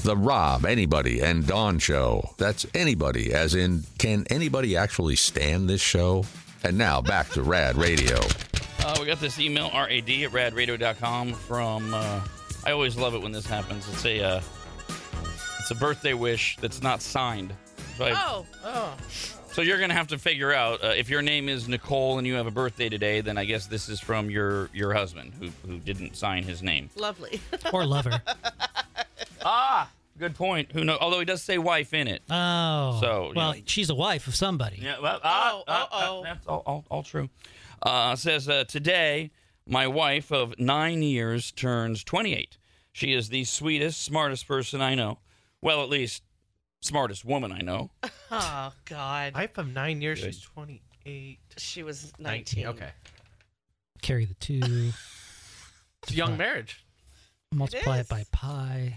The Rob, Anybody, and Dawn Show. That's anybody, as in, can anybody actually stand this show? And now, back to Rad Radio. We got this email, rad@radradio.com, from, I always love it when this happens. It's a birthday wish that's not signed. So So you're going to have to figure out, if your name is Nicole and you have a birthday today, then I guess this is from your husband, who didn't sign his name. Lovely. Or lover. Good point. Who knows? Although he does say wife in it. Oh. So, well, she's a wife of somebody. Yeah. Well, that's all true. Says, today, my wife of 9 years turns 28. She is the sweetest, smartest person I know. Well, at least, smartest woman I know. Oh, God. Wife of 9 years, she's 28. She was 19. Okay. Carry the 2. It's a young marriage. Multiply it by pi.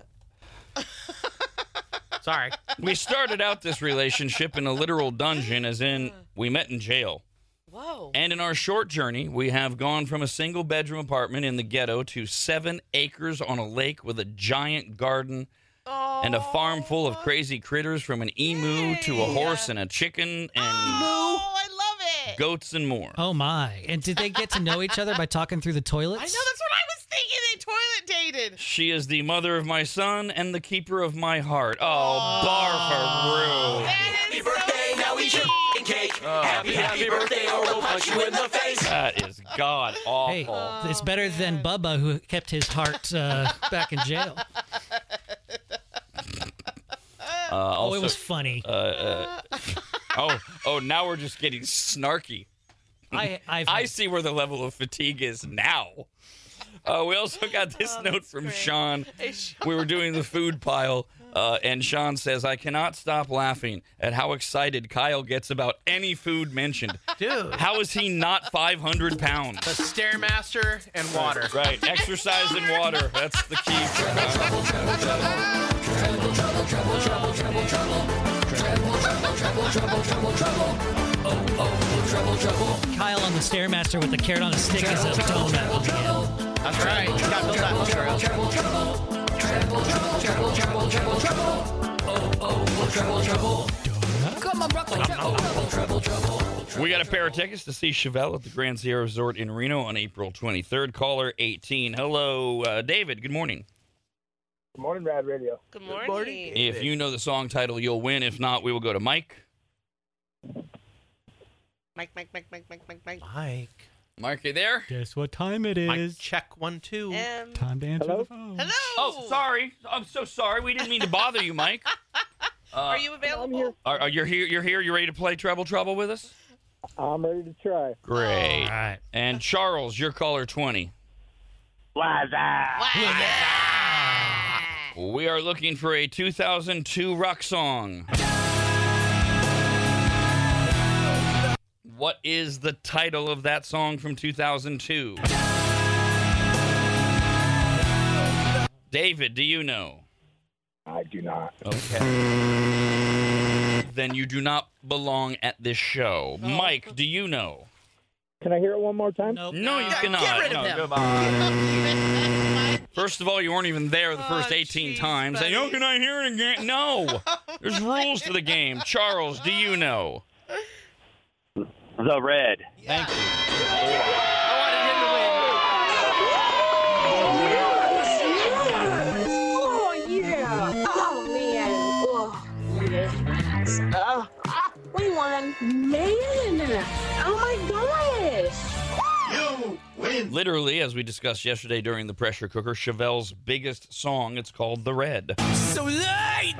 Sorry. We started out this relationship in a literal dungeon, as in we met in jail. Whoa. And in our short journey, we have gone from a single-bedroom apartment in the ghetto to 7 acres on a lake with a giant garden and a farm full of crazy critters, from an emu to a horse and a chicken and I love it. goats and more. Oh, my. And did they get to know each other by talking through the toilets? I know, that's what I was thinking. They toilet dated. She is the mother of my son and the keeper of my heart. Oh, Barfaroo. Happy birthday, now eat your cake. Happy birthday, or we'll punch you in the face. That is god awful. Hey, it's better than Bubba, who kept his heart back in jail. Also, it was funny. Now we're just getting snarky. I see where the level of fatigue is now. We also got this note from Sean. Hey, Sean. We were doing the food pile, and Sean says, I cannot stop laughing at how excited Kyle gets about any food mentioned. Dude. How is he not 500 pounds? The Stairmaster and water. Right, exercise and water. That's the key for Kyle. Kyle on the Stairmaster with the carrot on a stick is a donut. That's right. You got to build that muscle. We got a pair of tickets to see Chevelle at the Grand Sierra Resort in Reno on April 23rd. Caller 18. Hello, David. Good morning. Good morning, Rad Radio. Good morning. If you know the song title, you'll win. If not, we will go to Mike. Mike. Mike. Mike, you there? Guess what time it is? Mike, check 1, 2. Time to answer Hello? the phone. Hello. Oh, sorry. I'm so sorry. We didn't mean to bother you, Mike. Are you available? I'm here. Are you here? You're here? You ready to play Treble Trouble with us? I'm ready to try. Great. All right. And Charles, you're caller 20. We are looking for a 2002 rock song. What is the title of that song from 2002? David, do you know? I do not. Okay. Then you do not belong at this show. Mike, do you know? Can I hear it one more time? Nope. No, you cannot. Get rid of No, him. goodbye. First of all, you weren't even there the first 18 geez, times. And, buddy. can I hear it again? No. There's rules to the game. Charles, do you know? The Red. Thank you. I wanted him to win. Oh, yeah. Oh, man. Oh, yes. We won. Man. Oh, my gosh. You win. Literally, as we discussed yesterday during the pressure cooker, Chevelle's biggest song, it's called The Red. So late!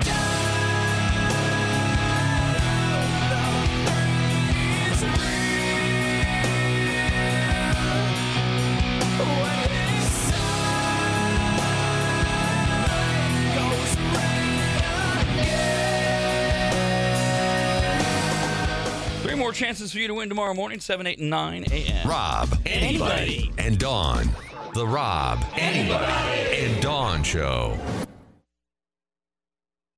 Three more chances for you to win tomorrow morning, 7, 8, and 9 a.m. Rob, Anybody, and Dawn. The Rob, Anybody, and Dawn Show.